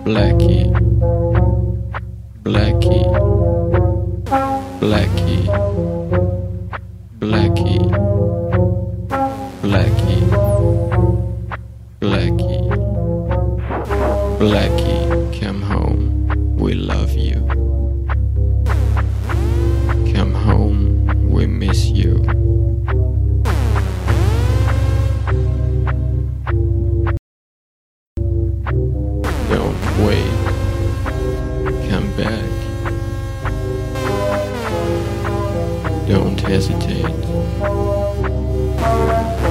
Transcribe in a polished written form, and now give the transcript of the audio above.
Blackie, Blackie, Blackie, Blackie, Blackie, Blackie, Blackie, come home, we love you. Come home, we miss you. Don't wait, come back. Don't hesitate.